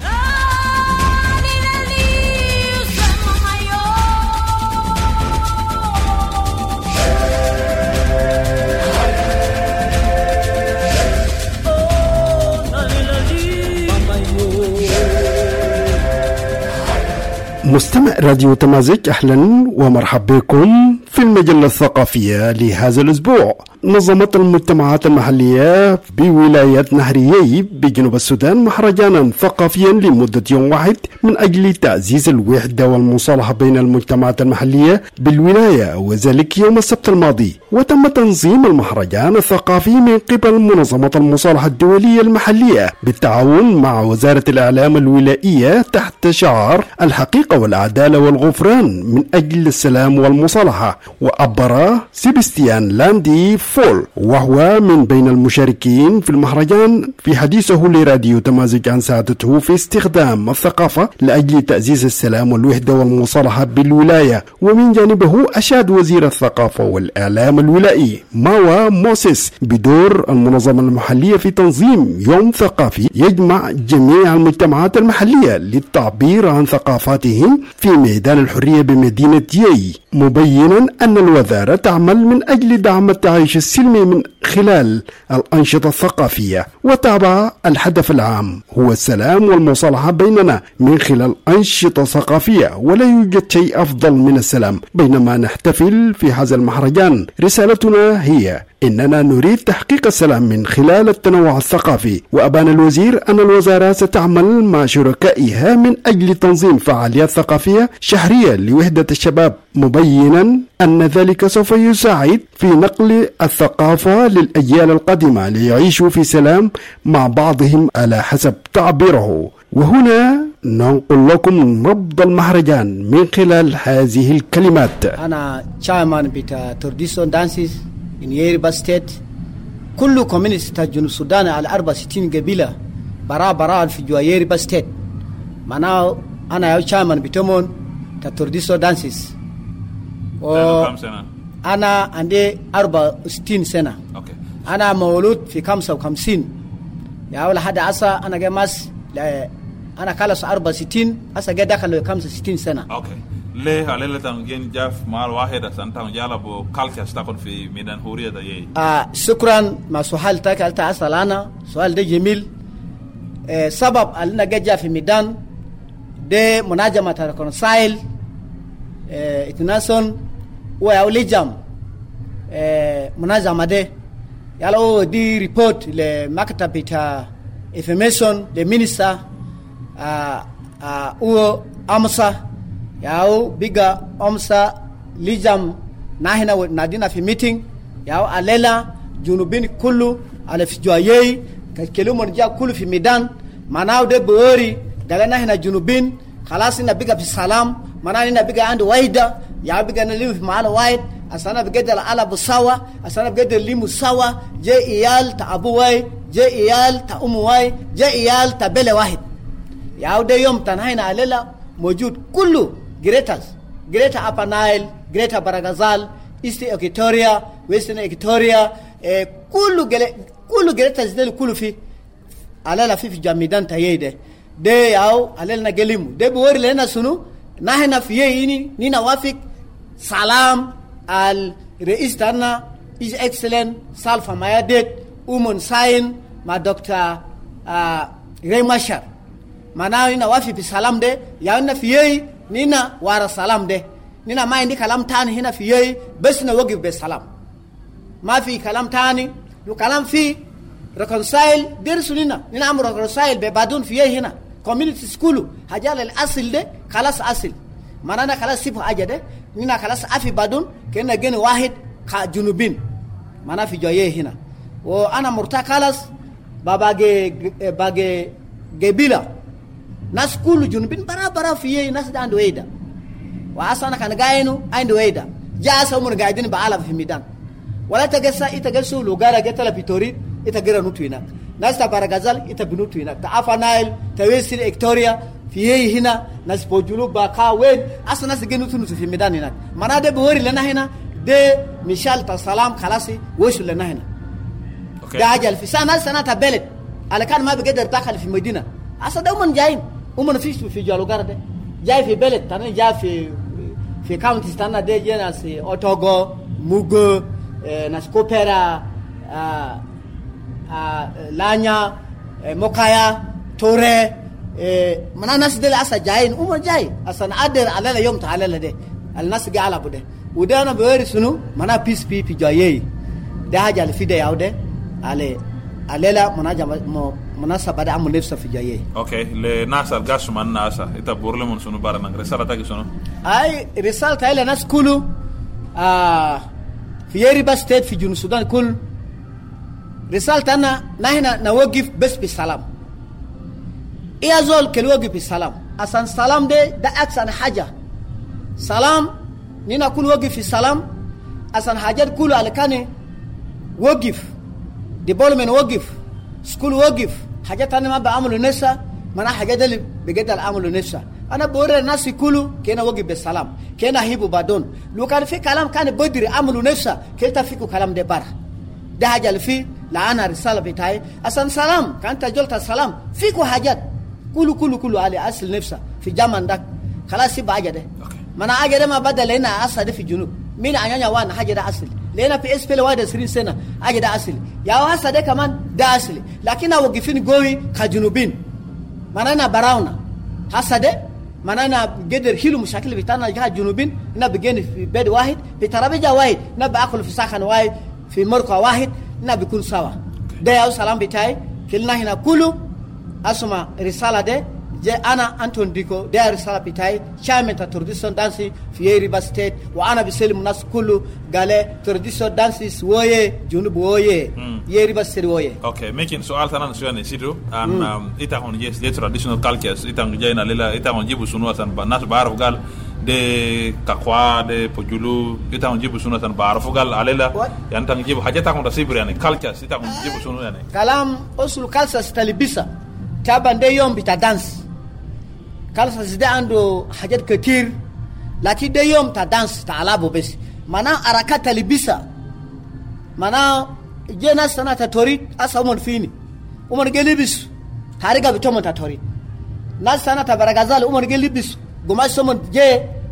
مستمع راديو تمازج، أهلا ومرحبا بكم في المجلة الثقافية لهذا الأسبوع. نظمت المجتمعات المحلية بولاية نهريي بجنوب السودان مهرجانا ثقافيا لمدة يوم واحد من أجل تعزيز الوحدة والمصالحة بين المجتمعات المحلية بالولاية، وذلك يوم السبت الماضي. وتم تنظيم المهرجان الثقافي من قبل منظمة المصالحة الدولية المحلية بالتعاون مع وزارة الإعلام الولائية تحت شعار الحقيقة والعدالة والغفران من أجل السلام والمصالحة. وعبر سيبستيان لاندي فول، وهو من بين المشاركين في المهرجان. في حديثه لراديو تمازج عن سعادته في استخدام الثقافة لأجل تعزيز السلام والوحدة والمصالحة بالولاية. ومن جانبه أشاد وزير الثقافة والإعلام الولائي ماوا موسيس بدور المنظمة المحلية في تنظيم يوم ثقافي يجمع جميع المجتمعات المحلية للتعبير عن ثقافاتهم في ميدان الحرية بمدينة يي، مبينا أن الوزارة تعمل من أجل دعم التعايش السلمي من خلال الأنشطة الثقافية. وتابع الهدف العام هو السلام والمصالحة بيننا من خلال أنشطة ثقافية، ولا يوجد شيء أفضل من السلام. بينما نحتفل في هذا المهرجان رسالتنا هي إننا نريد تحقيق السلام من خلال التنوع الثقافي. وأبان الوزير أن الوزارة ستعمل مع شركائها من أجل تنظيم فعاليات ثقافية شهرية لوحدة الشباب، مبينا أن ذلك سوف يساعد في نقل الثقافة للأجيال القادمة ليعيشوا في سلام مع بعضهم على حسب تعبيره. وهنا ننقل لكم نبض المهرجان من خلال هذه الكلمات. أنا chairman بتاع traditional dances in Yoruba state. كل community تا جنوب السودان على أربعة وستين قبيلة برا برا في جوا يوريبا ستيت. معناه أنا يا chairman بتمون تا traditional dances. و كم سنة؟ أنا عندي أربعة وستين سنة. أوكي. أنا مولود في خمسة وخمسين. يا أول حد عسى أنا جماس أنا كلاس أربعة وستين عسى جد دخل خمسة وستين سنة. أوكي. ليه على تنجين جاف مال واحد عشان تنجالا بو كالكا استقل في ميدان حورية ده يي. آه شكرا ما سؤال تاك أنت أسأل أنا سؤال ده جميل. آه سبب أننا جا في ميدان ده مناجمة تركونسايل آه اتناسون ويأولي جام آه مناجمة ده يالو دي ريبورت لمكتب بتاع information لمينيستا آه آه هو أمسا yao biga omsa lijam nahina nadina fi meeting yao alela junubin kullu ala fi joyei kelumon ja kullu fi midan manao de bori daga nahina junubin khalas ina biga fi salam manao ina biga and waida ya biga na live maala waid asana biga dala ala busawa asana biga dala limu sawa je iyal ta abu wai je iyal ta umu wai je iyal ta bele wahid yao de yom tanahina alela موجود كله Greaters, Greater Upper Nile, Greater Baragazal, East Equatoria, Western Equatoria, eh, كله كله Greaters ده كله في على لا في في جامدان تايده ده ياو على لنا جليمو ده بور لنا سنو نحن في يني نينا وافق سلام al رئيس تاعنا His Excellent Salfa Mayadit Umon Sain مع دكتور ري ماشر manao ina wafi bi salam de ya na fiye nina wara salam de nina mai ndi kalam tani hina fiye bes na wagi be salam ma fi kalam tani yu kalam fi reconcile der sunina nina amro reconcile be badun fiye hina community school hajala al asl de khalas asl manana khalas sifu ajade nina khalas afi badun kena gene wahid ka junubin mana fi joye hina wo ana murta khalas babage bage gebila nas kulu junubin bara bara fiye nas da ando weda wa asana kan gainu ando weda ja sa mun gaidin ba ala fi midan wala ta gasa ita gasu lugara ga tala pitori ita gira nutuina nas ta baragazal ita binutuina ta afanail ta western victoria fiye hina nas bojulu ba ka wen asana se genu tunu fi midan ina mana de bori lana hina de mishal ta salam khalasi woshu lana hina okay da ajal fi sana sana ta belet ala kan ma bigedar dakhal fi medina asa da mun jayin umman fi fi jalo garde jay fi belet tan jay fi fi county tana de jena si otogo mugo eh, nas kopera uh, uh, lanya eh, mokaya tore eh, mana nas de asa jayin umman jay asan ader alala yom ta alala de al nas ga ala bude udana beri sunu mana peace pi fi jayi da hajal fi de yawde ale alela munaja mo مناسبة ده عمل نفسه في جايه. أوكي لناس القاش من ناسا إنت بورلي من سنو بارنا رسالة تاكي سنو. أي رسالة تايلا ناس كله آه في يوريبا ستيت في جنوب السودان كل رسالة أنا نحن نوقف بس بالسلام. إيه زول كل وقف بالسلام. أصلا سلام ده ده أحسن حاجة. سلام نينا كل وقف في السلام. أصلا حاجات كله على كانه وقف ديفلوبمنت وقف سكول وقف حاجات انا ما بعمله نفسها ما حاجات اللي بجد العمل نفسها انا بوري الناس كله كنا وقف بالسلام كنا هيبو بعدون لو كان في كلام كان بدري عملوا نفسها كلتا فيكو كلام ده بره ده حاجه اللي في لعنا رساله بتاعي اصلا سلام كانت جلت السلام فيكو حاجات كله كله كله على اصل نفسها في جامن ده خلاص يبقى حاجه ده ما انا حاجه ده ما بدل هنا اصل في الجنوب مين انيا وانا حاجه ده اصل لقينا في اس بي الواحد عشرين سنه حاجه ده اصل يا واسا ده كمان ده اصل لكن واقفين قوي كجنوبين ما انا براونا هسا ده ما انا قدر حلو مشاكل بتاعنا جهه الجنوبين انا بجين في بيت واحد في ترابيزه واحد انا باكل في ساخن واحد في مرقه واحد انا بيكون سوا ده يا سلام بتاعي كلنا هنا كله اسمع رساله ده جاء انا انتون ديكو ده رساله بتاعي شامل ترديسون دانسي في ريفر ستيت وانا بسلم الناس كله قال ترديسون دانسي ويه جنوب ويه ريفر ستيت ويه اوكي ممكن سؤال ثاني شويه نسيدو ان ايتا هون يس دي تراديشنال كالتشرز ايتا جاينا ليلا ايتا هون جيبو سنو سان الناس بعرف قال de kakwa de pojulu ita njibu sunu tan baarafu gal alela yan tan njibu hajata kon tasibri yani culture ita kon njibu sunu yani kalam usul culture stalibisa taban de yom bita dance culture zide ando hajat katir lakini de yom ta dance ta alabo bes mana harakati talibisa mana jena sana ta torit asa umon fini umon gelibis hariga bitomo ta torit nas sana ta baragazal umon gelibis goma somon je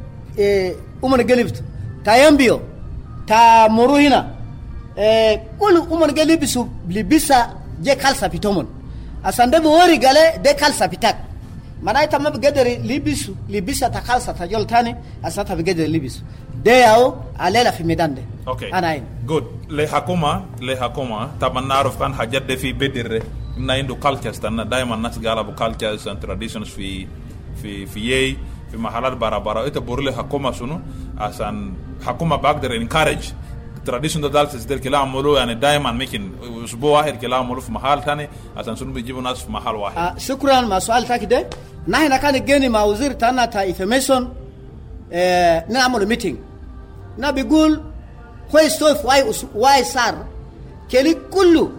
eh umon gelibt tayambio ta muruhina eh kulu umon gelibisu libisa je kalsa pitomon asande bo wori gale de kalsa pitak mana ita mab gedere libisu libisa ta kalsa ta joltani asata be gedere libisu de yao alela fi medande okay ana in good le hakuma le hakuma tabanaruf kan hajat de fi bedere na indo cultures tan daima nas gala bu cultures and traditions fi fi fi yei في محلات برابرة إنت بورله حكومة شنو عشان حكومة بقدر encourage tradition ده دالس ده كلام عملوا يعني دائما ممكن أسبوع واحد كلام عملوا في محل ثاني عشان شنو بيجيبوا ناس في محل واحد. آه شكرا ما سؤال تاك ده نحن كان جاني مع وزير تانا تا information آه نعمل meeting نبيقول كويس توف واي واي صار كلي كله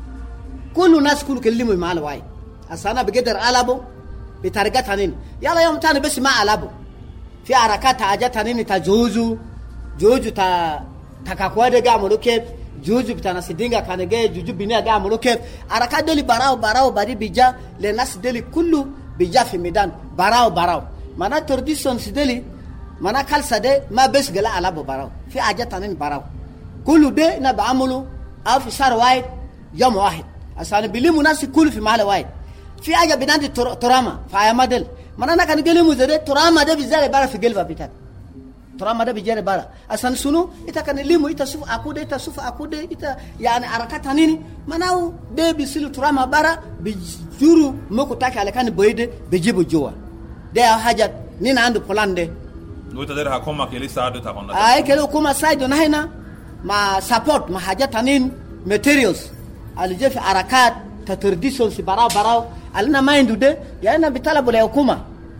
كله ناس كله كلموا مع الواي عشان بقدر ألعبه بتارجات هنين يلا يوم تاني بس ما ألعبه في حركات حاجات هنين تجوزو جوجو تا تكاكوادة جاملو كيف جوجو بتاع ناس دينغا كان جاي جوجو بنيا جاملو كيف حركات دولي براو براو باري بيجا لناس دولي كله بيجا في ميدان براو براو مانا ترديسون سدولي مانا كالسا دي ما بس جلا ألعبه براو في حاجات هنين براو كله ده نبعمله أو في شهر واحد يوم واحد عشان بيلموا ناس كله في محل واحد في حاجه بنادي تراما فايا موديل ما انا كان جالي مزري تراما ده بيزاري بارا في قلبه بتاعك تراما ده بيجري بارا اصلا شنو انت كان ليمو انت شوف اكو ده انت شوف اكو ده انت يعني حركات هنيني ما ناو ده بيسيل تراما بارا بيجورو مكو تاكي على كان بويد بيجيبو جوا ده حاجه نين عنده بلان ده نو تدير حكومه كلي ساعده تاكون اي كلو حكومه سايد هنا ما سبورت ما حاجات هنين ماتيريالز اللي جه في حركات تترديسون سي براو براو alina mind de yana bitala bole hukuma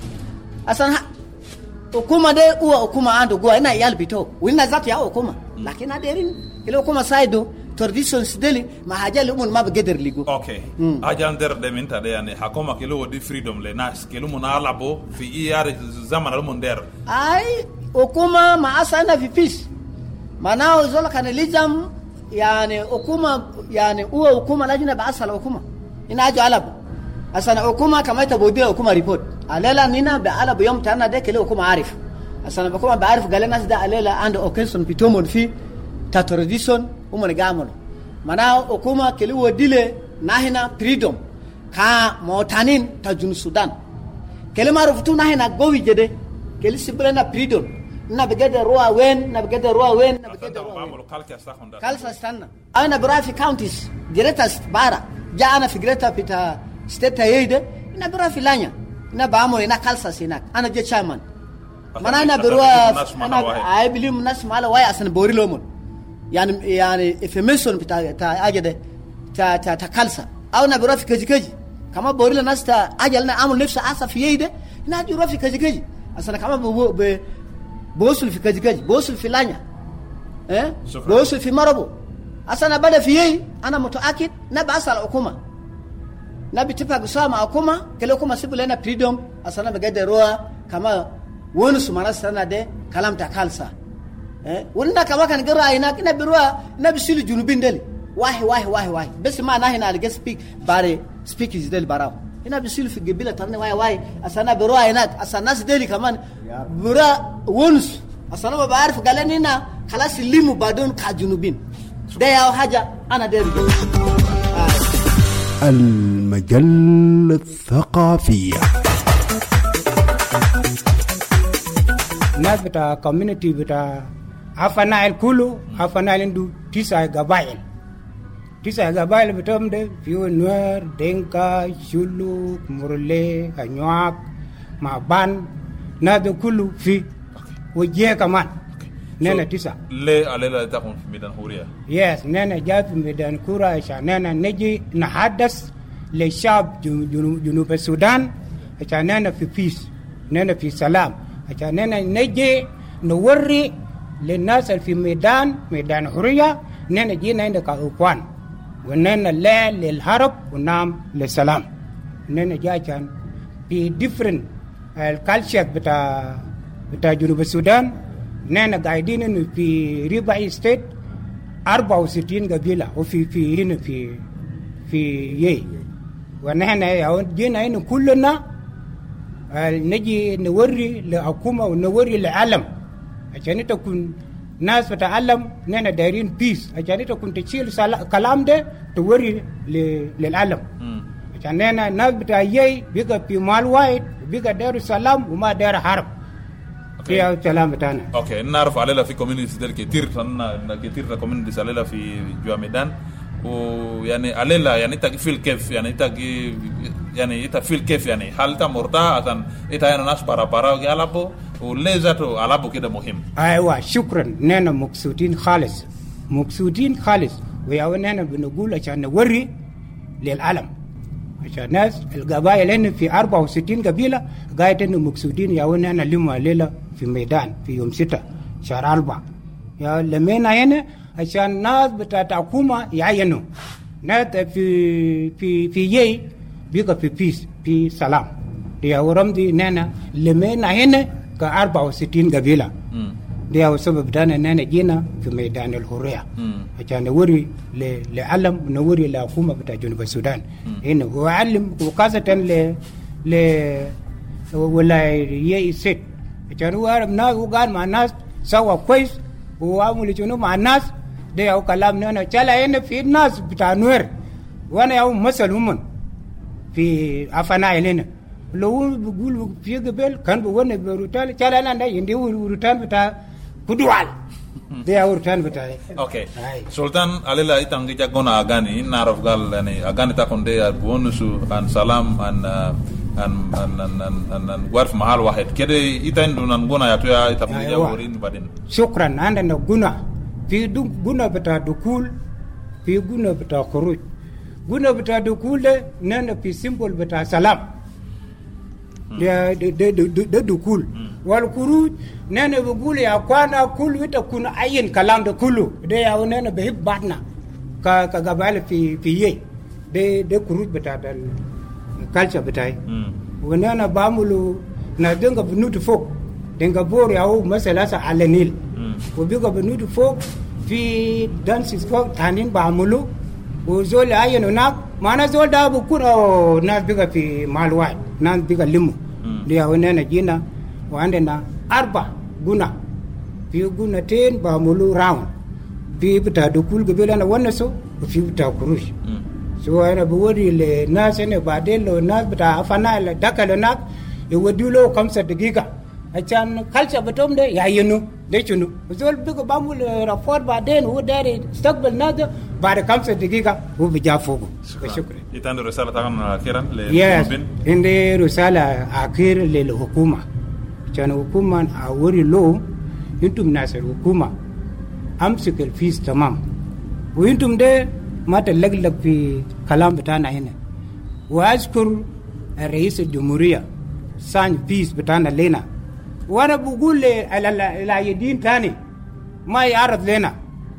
asan hukuma de uwa hukuma ando go ina yal bito wina zati ya hukuma lakini aderin ile hukuma saido traditions deli mahajali umun ma begeder ligo okay ajan der de minta de yani hakuma kilo di freedom le nas kilo munalabo fi iyar zaman al der ai hukuma ma asana fi peace manao zola kanalizam yani hukuma yani uwa hukuma lajina ba asala hukuma ina ajo alabo asana hukuma kama itabodia hukuma report alela nina baala biyom tana de kile hukuma arif asana hukuma baarif galena sida alela and occasion pitomon fi ta tradition umon gamon mana hukuma kile wodile nahina freedom ka motanin ta jun Sudan kile marufutu nahina gowi jede kile sibrena freedom na begede roa wen na begede roa wen na begede roa wen kalsa stanna ana brafi counties greatest bara jaana fi greater pita state yede ina bira filanya ina baamo ina kalsa sinak ana je chairman mana ina birwa ana I believe nas mala waya asan bori lomon yani yani information ta ta ajede ta ta ta kalsa au na bira fi kaji kaji kama bori la nas ta ajal na amul nafsa asa fi yede ina juro fi kaji kaji asana kama be bosul fi kaji kaji bosul filanya eh bosul fi marabo أصلا بدأ فيه أنا متأكد نبي أسأل الحكومة نبي تفق سوا مع الحكومة كل الحكومة سيبوا لنا بريدوم أصلا بقدر روا كما ونس مرة سنة ده كلام تكالسا إيه ولنا كمان كان قرأ هناك نبي روا نبي سيل جنوبين دل واحد واحد واحد واحد بس ما أنا هنا على سبيك باري سبيك إزدال براو هنا بيصير في القبيلة ترى واي واي أصلا بروا هناك أصلا الناس ديلي كمان برا ونس أصلا ما بعرف قال لنا هنا خلاص اللي بعدون كجنوبين ده يا حاجة أنا داري المجلة الثقافية الناس بتاع كوميونيتي بتاع أفنايل كله أفنايل عنده تسعة قبائل تسعة قبائل بتوعهم ده فيو نوير دينكا شلوك مورلي أنيوك مابان ناس كله في وجيه كمان نانا تسعة ليه علينا تكون في ميدان هوريا يس نانا جات في ميدان كورا عشان نانا نجي نحدث للشعب جنوب السودان عشان نانا في بيس نانا في سلام عشان نانا نجي نوري للناس اللي في ميدان ميدان هوريا نانا جينا عندك أخوان ونانا لا للحرب ونام للسلام نانا جا عشان في different الكالتشر بتاع بتاع جنوب السودان نحن قاعدين إنه في ريباي ستيت أربعة وستين قبيلة وفي في هنا في في يي ونحن جينا هنا كلنا نجي نوري للحكومة ونوري للعالم عشان تكون ناس تتعلم نحن دايرين بيس عشان تكون تشيل كلام ده توري للعالم عشان نحن ناس بتاع يي بيجا في مال وايد بيجا داير سلام وما داير حرب في السلام بتاعنا. اوكي نعرف علينا في كوميونيتي ديل كتير لنا كتير كوميونيتي علينا في جوا ميدان ويعني علينا يعني انت فيل كيف يعني انت يعني انت فيل كيف يعني هل انت مرتاح عشان انت هنا ناس بارا بارا يلعبوا ولازم يلعبوا كده مهم. ايوه شكرا نحن مبسوطين خالص مبسوطين خالص ويانا بنقول عشان نوري للعالم عشان الناس القبائل هنا في أربعة وستين قبيلة قاعدين مقصودين يا ونحن لما ليلة في ميدان في يوم ستة شهر أربعة يا لمينا هنا عشان الناس بتاعت حكومة يعينوا ناس في في في يي بيقى في بيس في سلام يا ورمدي نحن لمينا هنا كأربعة وستين قبيلة دي هو السبب دانا نحن جينا في ميدان الحرية عشان نوري لعلم نوري لحكومة بتاع جنوب السودان هنا وعلم وقاسة ل ل ولاية ست عشان هو عارف ناس وقال مع الناس سوا كويس وعمل شنو مع الناس ده هو كلام نحن شالا هنا في الناس بتاع نوير وانا يوم مثل هم في أفنايل هنا لو بقول في قبل كان بقولنا بروتال شالا أنا ده يندي بروتال بتاع كدوال ده أورتان بتاعي. أوكي. سلطان عليلا إتان كي جاكونا أغاني نعرف قال يعني أغاني تكون ده بونسو عن سلام عن عن عن عن عن وارف محل واحد كده إتان دونا غونا يتويا إتان كي جاورين بعدين. شكرا عندنا غونا في دو غونا بتاع دخول في غونا بتاع خروج غونا بتاع دخول ده نحن في سيمبل بتاع سلام. ده ده ده دخول. والخروج نحن بقول يا أخوانا كل وتكون أين كلام ده كله ده يا ونحن بحب بعضنا ك كقبائل في في يه ده ده خروج بتاع الكالتشر بتاعي ونحن بعملوا نادنغ بنود فوق دنغ بور يا هو مثلا على النيل وبيجا بنود فوق في دانسز فوق تانين بعملوا وزول أين هناك ما أنا زول ده بكون أو ناس بيجا في مال واحد ناس بيجا لمو ده يا ونحن جينا وعندنا أربع غنا في غنتين بعملوا راوند في بتاع دخول قبيلة ونسو وفي بتاع خروج سو أنا بوري للناس هنا بعدين لو الناس بتاع أفنايل دخلوا هناك يودوا له خمسة دقيقة عشان كالشة بتوم ده يعينوا ده شنو وزول بيجوا بعمل رفور بعدين هو داري استقبل الناس بعد خمسة دقيقة هو بيجا فوقه. شكرا. يتعند رسالة طبعا أخيرا للمسؤولين. عندي رسالة أخيرة للحكومة. عشان الحكومة أوري له أنتم ناس الحكومة أمسك الفيس تمام وأنتم ده ما تلقلق في كلام بتاعنا هنا وأذكر الرئيس الجمهورية سان فيس بتاعنا لنا وأنا بقول للعيدين تاني ما يعرض لنا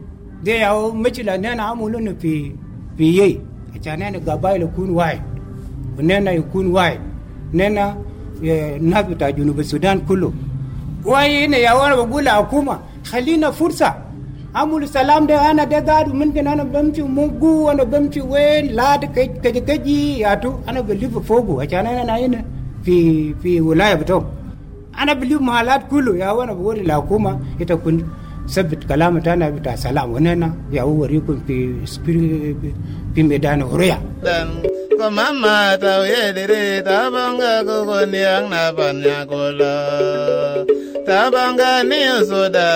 دي ياو مشكلة نحن عملنا في في يي عشان نحن قبائل يكون واحد ونحن يكون واحد نحن الناس بتاع جنوب السودان كله وين يا وانا بقول لحكومة خلينا فرصة عمل سلام ده أنا ده قاعد ممكن أنا بمشي موجو أنا بمشي وين لا ده كج كجي ياتو أنا بليف فوقه عشان أنا هنا في في ولاية بتوع أنا بليف محلات كله يا وانا بقول لحكومة يتكون ثبت كلام تانا بتاع سلام وننا يا هو وريكم في في ميدان هوريا ko mama ta ye dire ta banga ko ko niang na panya kola ta banga ni soda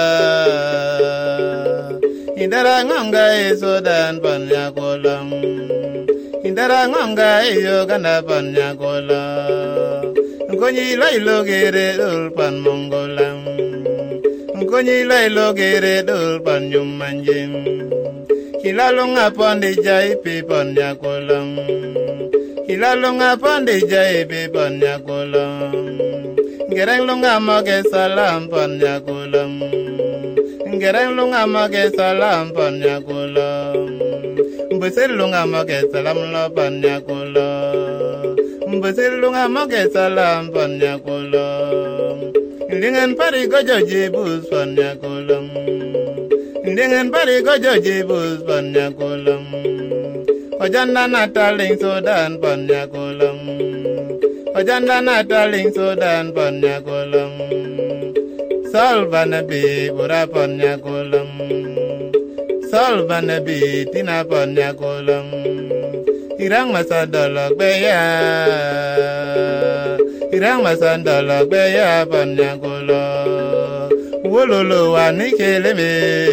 indara ngonga e sodan panya kolam indara ngonga e yo kana panya kola ko ni lai lo gere dul pan mongolam ko ni lai lo gere dul pan nyum manjim kilalonga pande jai pe panya kolam kilalonga pande jai pe panya kolam gereng longa mage salam panya kolam gereng longa mage salam panya kolam mbesel longa mage salam lo panya kolam mbesel longa mage salam panya kolam lingan pari gojo jebus panya kolam dengan pari gojo jebus panya kolam ojanda nataling sodan panya kolam ojanda nataling sodan panya kolam salvana be ura panya kolam salvana be tina panya kolam irang masadalok beya irang masadalok beya panya kolam wololo wani keleme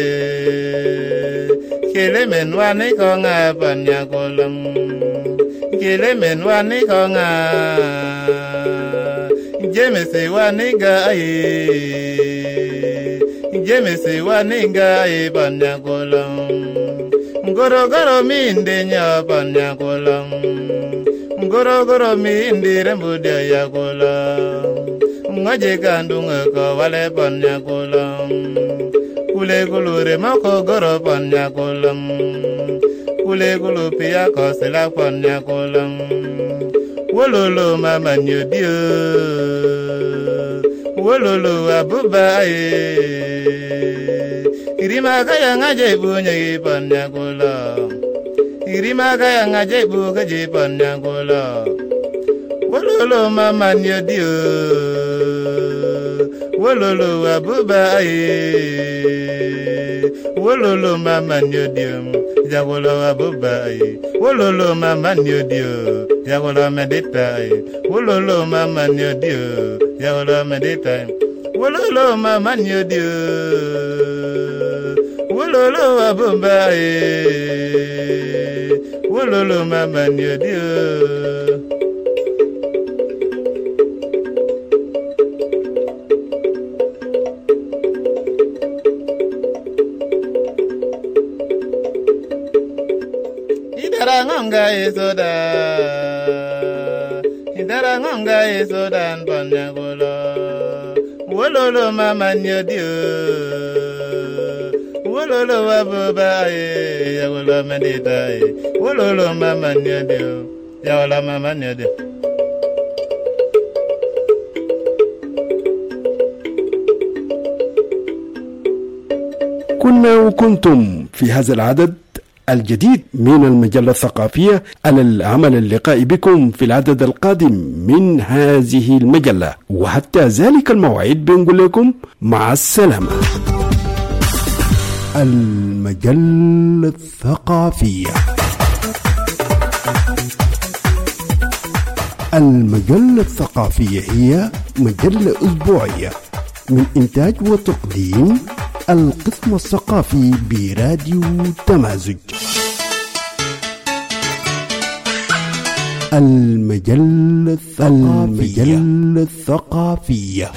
kelemen wani konga panya kolam kelemen wani konga jemese wani gai jemese wani gai panya kolam goro goro minde nya panya kolam goro goro minde rembudia ya kolam ngaje kandung ko wale panya kolam kule kulure mako goro panya kolam kule kulu pia ko sela panya kolam wololo mama nyodio wololo abubae irima kaya ngaje bunya panya kolam irima kaya ngaje bu kaje panya kolam wololo mama nyodio wololo abubae wololo mama nyodio jagolo abubae wololo mama nyodio jagolo meditai wololo mama nyodio jagolo meditai wololo mama nyodio wololo abubae wololo mama nyodio ngonga esoda indara ngonga esodan panya kola wololo mama nyodio wololo wabubae ya wola meditai wololo mama nyodio ya wola mama nyodio كنا وكنتم في هذا العدد الجديد من المجلة الثقافية على العمل اللقاء بكم في العدد القادم من هذه المجلة، وحتى ذلك الموعد بنقول لكم مع السلامة. المجلة الثقافية. المجلة الثقافية هي مجلة أسبوعية من إنتاج وتقديم القسم الثقافي براديو تمازج. المجلة الثقافية. المجلة الثقافية.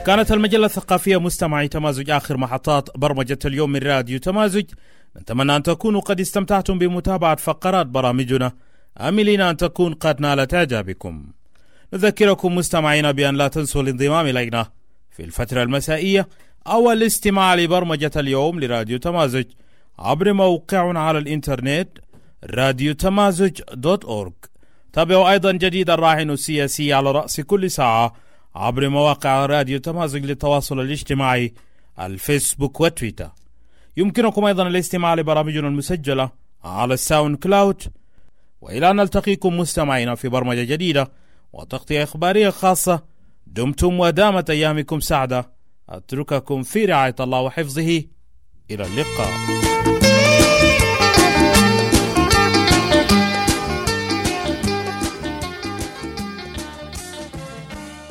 كانت المجلة الثقافية مستمعي تمازج آخر محطات برمجة اليوم من راديو تمازج. نتمنى أن تكونوا قد استمتعتم بمتابعة فقرات برامجنا، آملين أن تكون قد نالت إعجابكم. نذكركم مستمعينا بأن لا تنسوا الانضمام إلينا في الفترة المسائية أو الاستماع لبرمجة اليوم لراديو تمازج عبر موقعنا على الإنترنت راديو تمازج دوت أورج. تابعوا أيضا جديد الراهن السياسي على رأس كل ساعة عبر مواقع راديو تمازج للتواصل الاجتماعي الفيسبوك وتويتر. يمكنكم أيضا الاستماع لبرامجنا المسجلة على الساوند كلاود. وإلى أن نلتقيكم مستمعين في برمجة جديدة وتغطية إخبارية خاصة، دمتم ودامت أيامكم سعدة. أترككم في رعاية الله وحفظه، إلى اللقاء.